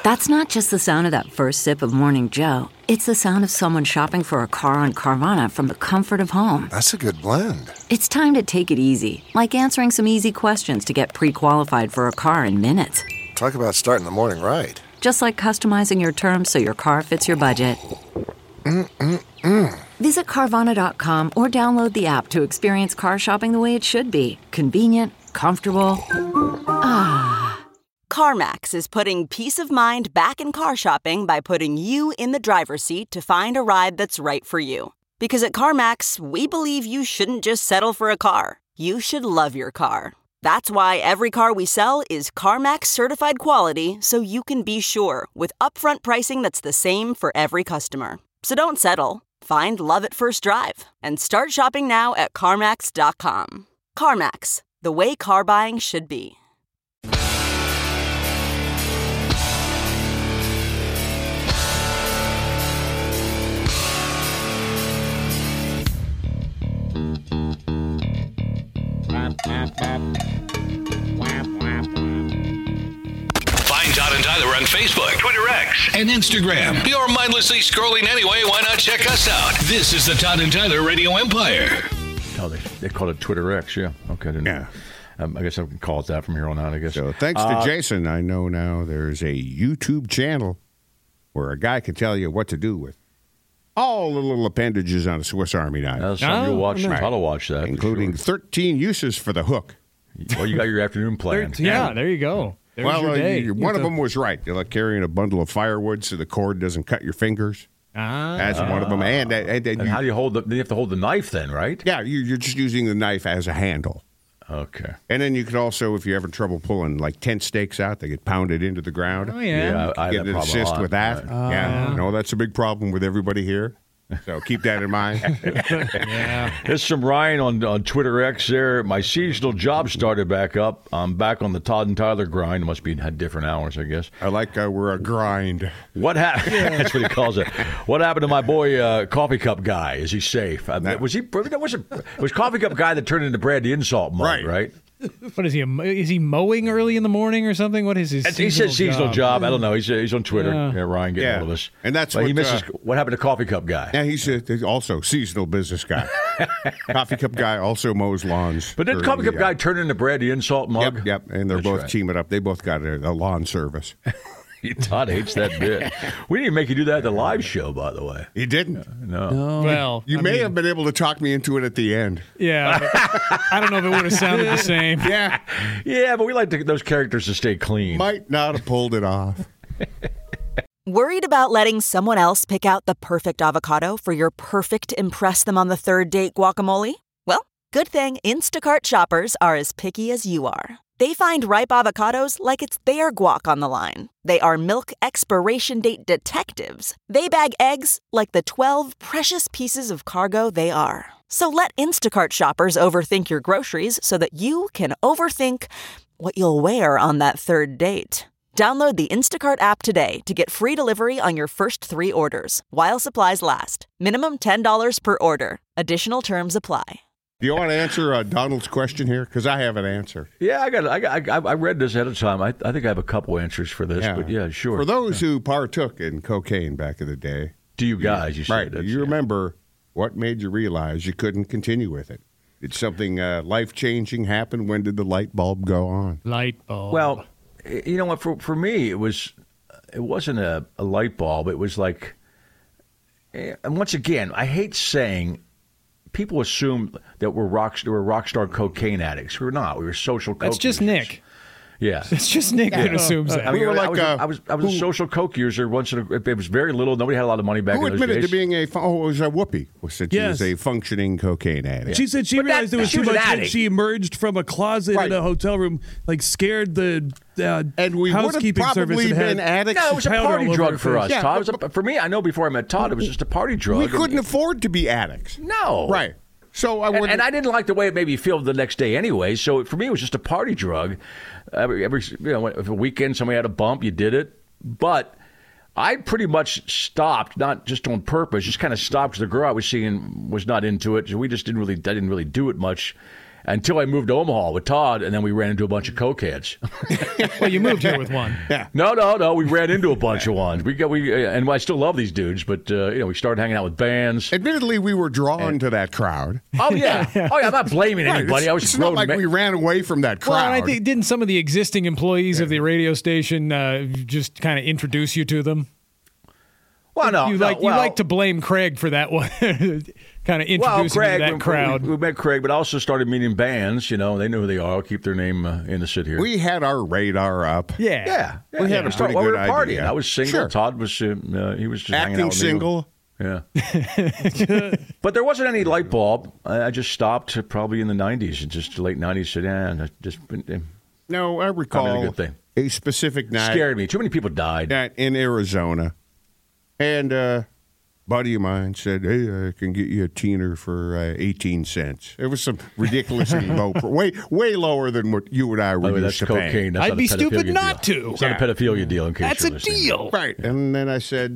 That's not just the sound of that first sip of Morning Joe. It's the sound of someone shopping for a car on Carvana from the comfort of home. That's a good blend. It's time to take it easy, like answering some easy questions to get pre-qualified for a car in minutes. Talk about starting the morning right. Just like customizing your terms so your car fits your budget. Visit Carvana.com or download the app to experience car shopping the way it should be. Convenient, comfortable. CarMax is putting peace of mind back in car shopping by putting you in the driver's seat to find a ride that's right for you. Because at CarMax, we believe you shouldn't just settle for a car. You should love your car. That's why every car we sell is CarMax certified quality, so you can be sure with upfront pricing that's the same for every customer. So don't settle. Find love at first drive and start shopping now at CarMax.com. CarMax, the way car buying should be. Find Todd and Tyler on Facebook, Twitter X, and Instagram. You're mindlessly scrolling anyway. Why not check us out? This is the Todd and Tyler Radio Empire. Oh, they call it Twitter X, yeah. Okay, yeah. I guess I can call it that from here on out, I guess. So thanks to Jason, I know now there's a YouTube channel where a guy can tell you what to do with all the little appendages on a Swiss Army knife. That's something you'll watch. I'll watch that. Including 13 uses for the hook. Well, you got your afternoon planned. Yeah, there you go. There's your day. One of them was right. You're like carrying a bundle of firewood so the cord doesn't cut your fingers. That's one of them. And how do you hold you have to hold the knife then, right? Yeah, you're just using the knife as a handle. Okay. And then you could also, if you're having trouble pulling like tent stakes out, they get pounded into the ground. Oh, yeah. I get an assist with that. Yeah. No, that's a big problem with everybody here. So keep that in mind. Yeah. There's some Ryan on Twitter X there. My seasonal job started back up. I'm back on the Todd and Tyler grind. It must be had different hours, I guess. I like we're a grind. What happened? That's what he calls it. What happened to my boy Coffee Cup Guy? Is he safe? Was Coffee Cup Guy that turned into Brad the Insult Mug, right? What is he? Is he mowing early in the morning or something? What is his? He says seasonal job. I don't know. He's on Twitter. Yeah. Ryan getting hold of us. And that's what he misses. What happened to Coffee Cup Guy? Yeah, he's also seasonal business guy. Coffee Cup Guy also mows lawns. But did Coffee Cup Guy turn into Brad the Insult Mug? Yep. And they're both teaming up. They both got a lawn service. Todd hates that bit. We didn't make you do that at the live show, by the way. He didn't. No. Well, you may have been able to talk me into it at the end. Yeah. I don't know if it would have sounded the same. Yeah. Yeah, but we like those characters to stay clean. Might not have pulled it off. Worried about letting someone else pick out the perfect avocado for your perfect impress them on the third date guacamole? Well, good thing Instacart shoppers are as picky as you are. They find ripe avocados like it's their guac on the line. They are milk expiration date detectives. They bag eggs like the 12 precious pieces of cargo they are. So let Instacart shoppers overthink your groceries so that you can overthink what you'll wear on that third date. Download the Instacart app today to get free delivery on your first 3 orders while supplies last. Minimum $10 per order. Additional terms apply. Do you want to answer Donald's question here? Because I have an answer. Yeah, I read this ahead of time. I think I have a couple answers for this, but yeah, sure. For those who partook in cocaine back in the day. To you guys, you said. Right. You remember what made you realize you couldn't continue with it? Did something life-changing happen? When did the light bulb go on? Light bulb. Well, you know what? For me, it wasn't a light bulb. It was like, and once again, I hate saying, people assume that we're rock star cocaine addicts. We were not. We were social coke That's just users. Nick. Yeah. It's just Nick that assumes that. I mean, I was a social coke user once. It was very little. Nobody had a lot of money back in those days. Who admitted to being it was Whoopi. Said she was a functioning cocaine addict. She said she realized there was too much and she emerged from a closet in a hotel room, like scared the and we housekeeping service. Probably been addicts. No, it was a party drug for us, yeah, Todd. For me, I know before I met Todd, it was just a party drug. We couldn't afford to be addicts. No. Right. So and I didn't like the way it made me feel the next day anyway. So for me, it was just a party drug. Every if a weekend somebody had a bump, you did it. But I pretty much stopped, not just on purpose, just kind of stopped because the girl I was seeing was not into it. So I didn't really do it much. until I moved to Omaha with Todd, and then we ran into a bunch of cokeheads. Well, you moved here with one. Yeah. No. We ran into a bunch of ones. And I still love these dudes, but we started hanging out with bands. Admittedly, we were drawn to that crowd. Oh yeah. I'm not blaming anybody. I was It's not like we ran away from that crowd. Well, I think didn't some of the existing employees of the radio station just kind of introduce you to them? Well, no, you like to blame Craig for that one. Kind of introducing you to that crowd. We met Craig, but also started meeting bands. They know who they are. I'll keep their name innocent here. We had our radar up. Yeah. We had a pretty good we were idea. partying. I was single. Sure. Todd was he was just hanging Acting out with single. Me. Yeah. But there wasn't any light bulb. I just stopped probably in the 90s, just late 90s. Said, just No, I recall a good thing. a specific night. Scared me. Too many people died. In Arizona. And a buddy of mine said, hey, I can get you a teener for 18 cents. It was some ridiculously low, way lower than what you and I were used to cocaine. paying. That's I'd be stupid not deal. to. It's not a pedophilia deal, in case That's you're a listening. deal. Right. And then I said,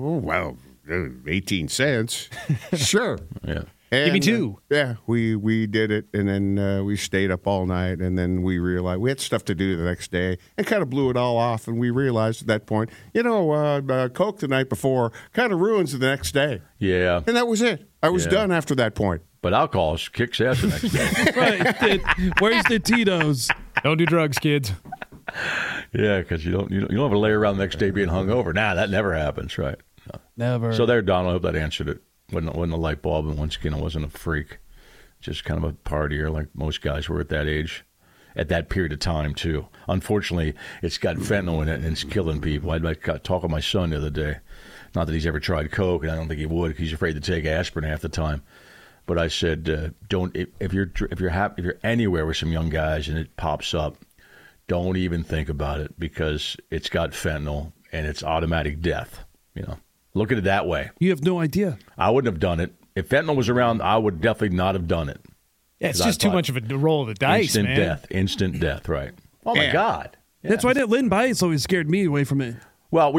18 cents. Sure. Yeah. And, Give me two. We did it, and then we stayed up all night, and then we realized we had stuff to do the next day, and kind of blew it all off, and we realized at that point, Coke the night before kind of ruins the next day. Yeah. And that was it. I was done after that point. But alcohol kicks ass the next day. Right. Where's the Tito's? Don't do drugs, kids. Yeah, because you don't have to lay around the next day being hungover. Nah, that never happens, right? No. Never. So there, Donald, I hope that answered it. Wasn't a light bulb, and once again, I wasn't a freak. Just kind of a partier like most guys were at that age, at that period of time, too. Unfortunately, it's got fentanyl in it, and it's killing people. I talked with my son the other day. Not that he's ever tried Coke, and I don't think he would, because he's afraid to take aspirin half the time. But I said, don't. If you're anywhere with some young guys and it pops up, don't even think about it, because it's got fentanyl, and it's automatic death, Look at it that way. You have no idea. I wouldn't have done it. If fentanyl was around, I would definitely not have done it. Yeah, it's just too much of a roll of the dice, Instant death, right. Oh, my God. Yeah. That's why that Lynn Bias always scared me away from it. Well,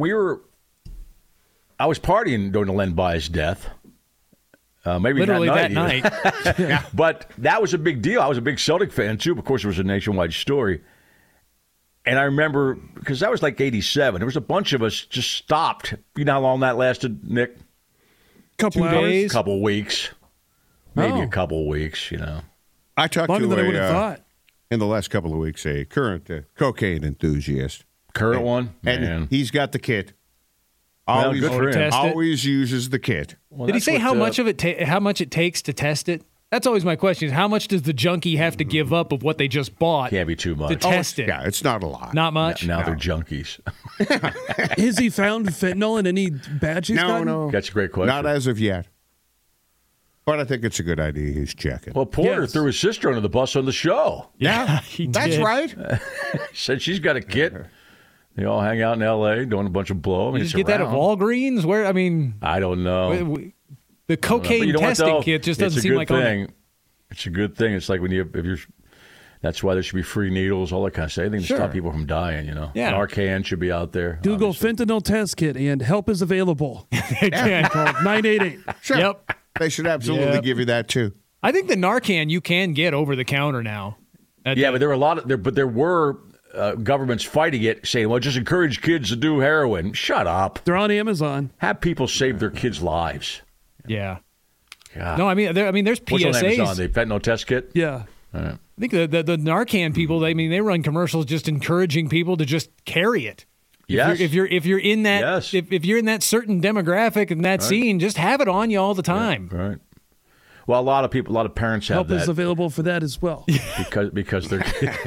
I was partying during the Len Bias death. Maybe literally that night. Yeah. But that was a big deal. I was a big Celtic fan, too. Of course, it was a nationwide story. And I remember, because that was like 87, there was a bunch of us just stopped. You know how long that lasted, Nick? Couple 2 hours. days. Couple weeks. Maybe Oh. a couple weeks, I talked Longer to than I would have thought. in the last couple of weeks, a current cocaine enthusiast. Current one? And Man. he's got the kit. Well, Always, good for him. Test it. always uses the kit. Well, Did he that's say what, how much of it? How much it takes to test it? That's always my question: is how much does the junkie have to give up of what they just bought Can't be too to much. test it? Yeah, it's not a lot. Not much. Now they're junkies. Has he found fentanyl in any batch he's gotten? No. That's a great question. Not as of yet. But I think it's a good idea he's checking. Well, Porter Yes. threw his sister under the bus on the show. yeah, he that's did. right. He said she's got a kit. They all hang out in L.A. doing a bunch of blow. I mean, You it's just get that at around. Walgreens? Where? I mean, I don't know. the cocaine But you know what, testing though? kit just It's doesn't a seem good like on thing. it. It's a good thing. It's like if you're. That's why there should be free needles, all that kind of stuff. Anything to Sure. stop people from dying. Yeah. Narcan should be out there. Google obviously. fentanyl test kit and help is available. Again. Called 988. Sure. Yep. They should absolutely Yep. give you that, too. I think the Narcan you can get over the counter now. Yeah, but there were a lot of there. But there were governments fighting it, saying, "Well, just encourage kids to do heroin." Shut up. They're on Amazon. Have people save their kids' lives. Yeah. God. No, I mean, there's What's on PSAs. Amazon? The fentanyl test kit. Yeah. I think the Narcan people. They run commercials just encouraging people to just carry it. Yes. If you're in that Yes. if you're in that certain demographic and that scene, just have it on you all the time. Right. Well, a lot of parents have Help is that available for that as well. because they're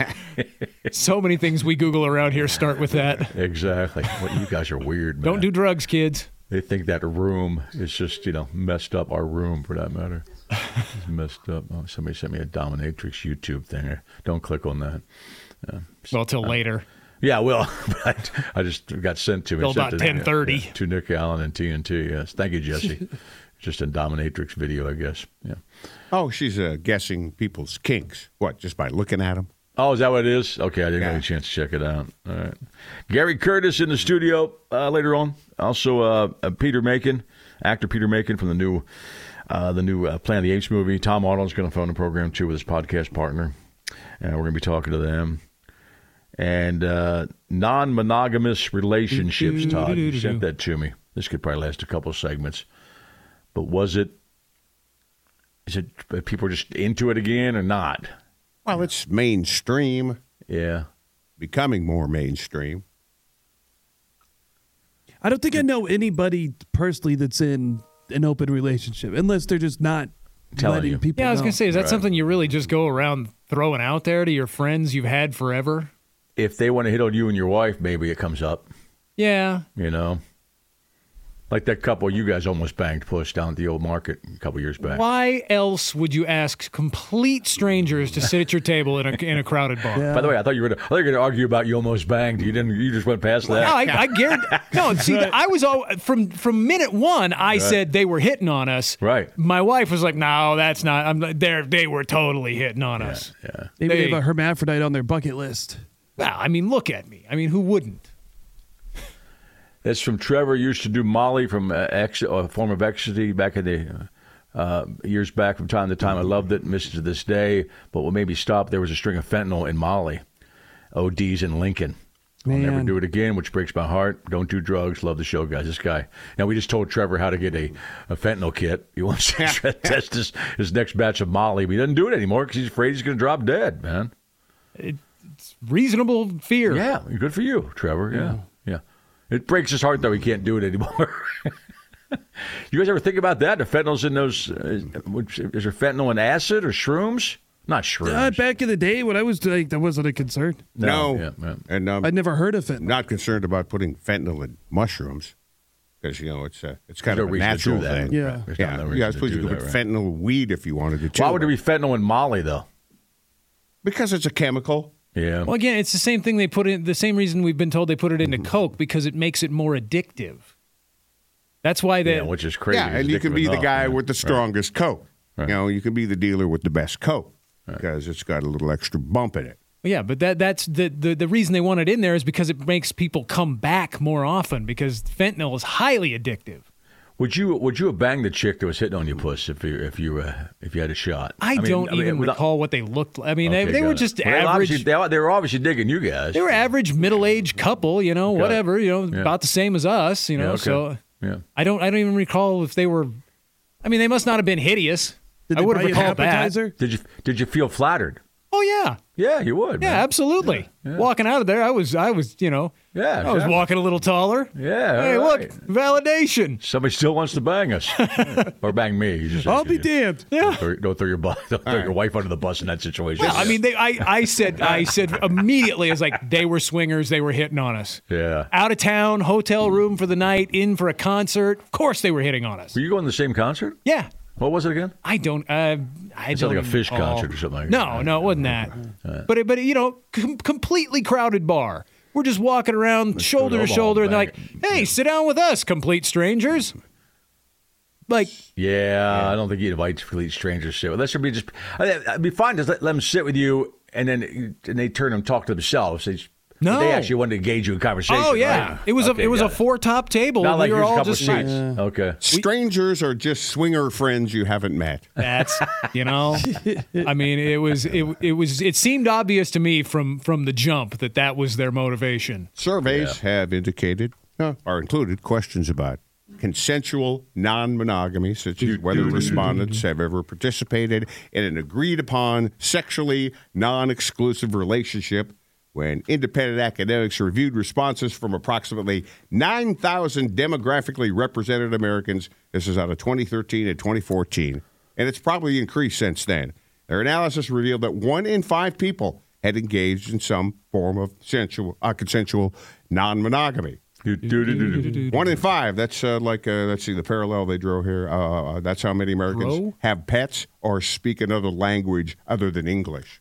So many things we Google around here start with that. exactly. Well, you guys are weird, man. Don't do drugs, kids. They think that room is just messed up. Our room, for that matter, is messed up. Oh, somebody sent me a dominatrix YouTube thing. Don't click on that. Well, till later. Yeah, well, but I just got sent to me. Till Sent about to- 10:30. yeah, to Nick Allen and TNT. Yes, thank you, Jesse. Just a dominatrix video, I guess. Yeah. Oh, she's guessing people's kinks. What, just by looking at them? Oh, is that what it is? Okay, I didn't get a chance to check it out. All right. Gary Curtis in the studio later on. Also, Peter Macon, actor Peter Macon from the new the new Planet of the Apes movie. Tom Arnold's going to phone the program, too, with his podcast partner. And we're going to be talking to them. And non-monogamous relationships, Todd. You sent that to me. This could probably last a couple of segments. But is it people are just into it again or not? Well, it's mainstream. Yeah. Becoming more mainstream. I don't think I know anybody personally that's in an open relationship, unless they're just not letting people know. Yeah, I was going to say, is that something you really just go around throwing out there to your friends you've had forever? If they want to hit on you and your wife, maybe it comes up. Yeah. You know? Like that couple you guys almost banged push down at the old market a couple years back. Why else would you ask complete strangers to sit at your table in a crowded bar? Yeah. By the way, I thought you were going to argue about you almost banged. You didn't. You just went past that. No, I guarantee. No, see, I was all from minute one. I said they were hitting on us. Right. My wife was like, "No, that's not. They were totally hitting on us. Yeah. Maybe they have a hermaphrodite on their bucket list." Well, I mean, look at me. I mean, who wouldn't? That's from Trevor. Used to do Molly from a form of ecstasy back in the years back from time to time. I loved it, missed it to this day. But what made me stop, there was a string of fentanyl in Molly. ODs in Lincoln. I'll never do it again, which breaks my heart. Don't do drugs. Love the show, guys. This guy. Now, we just told Trevor how to get a fentanyl kit. He wants to test his next batch of Molly, but he doesn't do it anymore because he's afraid he's going to drop dead, man. It's reasonable fear. Yeah, good for you, Trevor. Yeah. It breaks his heart, though, he can't do it anymore. You guys ever think about that? The fentanyl's in those, is there fentanyl in acid or shrooms? Not shrooms. Back in the day when I was like, that wasn't a concern. No. Yeah. And I'd never heard of fentanyl. Not concerned about putting fentanyl in mushrooms because, it's kind of a natural thing. Yeah. I suppose you could put fentanyl in weed if you wanted to. Why would there be fentanyl in Molly, though? Because it's a chemical. Yeah. Well, again, it's the same thing they put in. The same reason we've been told they put it into Coke, because it makes it more addictive. That's why they. Yeah, which is crazy. Yeah, and you can be the guy with the strongest Coke. Right. You can be the dealer with the best Coke because it's got a little extra bump in it. Yeah, but that's the reason they want it in there is because it makes people come back more often because fentanyl is highly addictive. Would you have banged the chick that was hitting on you, puss, if you had a shot? I don't even recall what they looked like. I mean, they were just average. They were obviously digging you guys. They were average middle-aged couple, whatever, about the same as us, So I don't even recall if they were. I mean, they must not have been hideous. Did I would have recalled that. Did you feel flattered? Oh yeah. Yeah, you would. Yeah, man. Absolutely. Yeah. Walking out of there, I was, I was walking a little taller. Yeah. Hey, right. look, validation. Somebody still wants to bang us, or bang me. I'll be damned. Yeah. Don't throw your wife under the bus in that situation. Well, I mean, I said immediately, I was like, they were swingers. They were hitting on us. Yeah. Out of town, hotel room for the night, in for a concert. Of course, they were hitting on us. Were you going to the same concert? Yeah. What was it again? I don't. It's like a Fish concert or something like that. No, it wasn't that. But completely crowded bar. We're just walking around shoulder to shoulder, and they're like, "Hey, sit down with us, complete strangers." Like, yeah, I don't think you'd invite complete strangers to sit with us. It'd be fine to let them sit with you, and then they turn and talk to themselves. They actually wanted to engage you in conversation. Oh yeah, right? it was a 4-top table. Not like we were here's a all couple just seats. Okay. Strangers are just swinger friends you haven't met. That's I mean, it seemed obvious to me from the jump that was their motivation. Surveys have indicated or included questions about consensual non-monogamy, such as whether respondents have ever participated in an agreed-upon sexually non-exclusive relationship. When independent academics reviewed responses from approximately 9,000 demographically represented Americans, this is out of 2013 and 2014, and it's probably increased since then. Their analysis revealed that 1 in 5 people had engaged in some form of consensual non-monogamy. 1 in 5. That's let's see, the parallel they drew here. That's how many Americans have pets or speak another language other than English.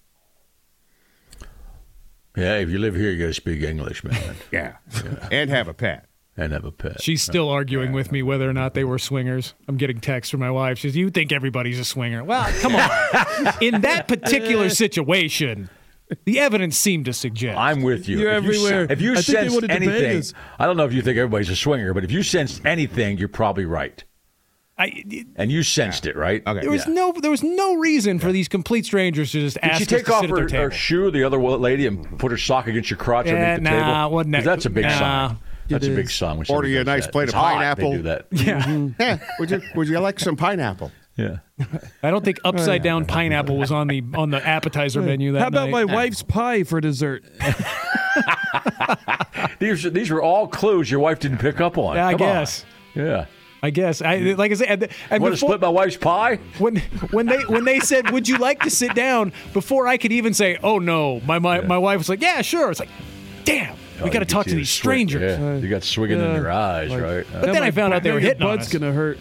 Yeah, if you live here, you got to speak English, man. Yeah. And have a pet. She's still arguing with me whether or not they were swingers. I'm getting texts from my wife. She says, "You think everybody's a swinger?" Well, come on. In that particular situation, the evidence seemed to suggest. I'm with you. You're everywhere. If you sense anything, I don't know if you think everybody's a swinger, but if you sense anything, you're probably right. And you sensed it, right? Okay. There was no reason for these complete strangers to just ask Did she us take to off sit at their her table. shoe, the other lady, and put her sock against your crotch underneath the table? Wasn't that, 'Cause that's a big nah. sign. That's a big sign. When Order you a somebody does nice that. plate It's of hot, pineapple. They do that. Yeah. Yeah. Would you like some pineapple? Yeah. I don't think upside down pineapple was on the appetizer menu that How about night. my wife's pie for dessert? These were all clues your wife didn't pick up on. Yeah, I Come on. guess. Yeah. I guess. Like I said, and Want to before, split my wife's pie? when they said, "Would you like to sit down?" Before I could even say, "Oh no," my wife was like, "Yeah, sure." It's like, damn, we got to talk to these strangers. Yeah. You got swinging in your eyes, right? But then I found out they were hitting on butt's us. gonna hurt.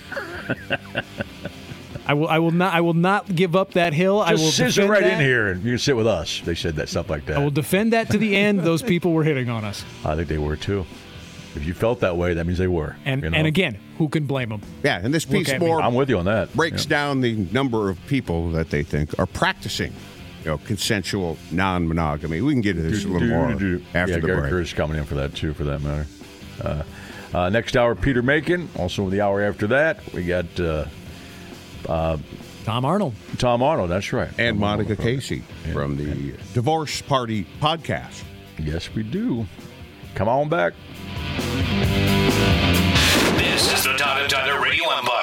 I will not give up that hill. I will Just scissor defend right that. in here and you can sit with us. They said that, stuff like that. I will defend that to the end. Those people were hitting on us. I think they were too. If you felt that way, that means they were. And you know? and again, who can blame them? Yeah, and this piece at me. more I'm with you on that. breaks down the number of people that they think are practicing, consensual non-monogamy. We can get into this a little more after the Gary break. Curtis coming in for that too, for that matter. Next hour, Peter Macon. Also, the hour after that, we got Tom Arnold. Tom Arnold. That's right. And Monica Casey from the Divorce Party podcast. Yes, we do. Come on back. This is the Todd and Tyler Radio Empire.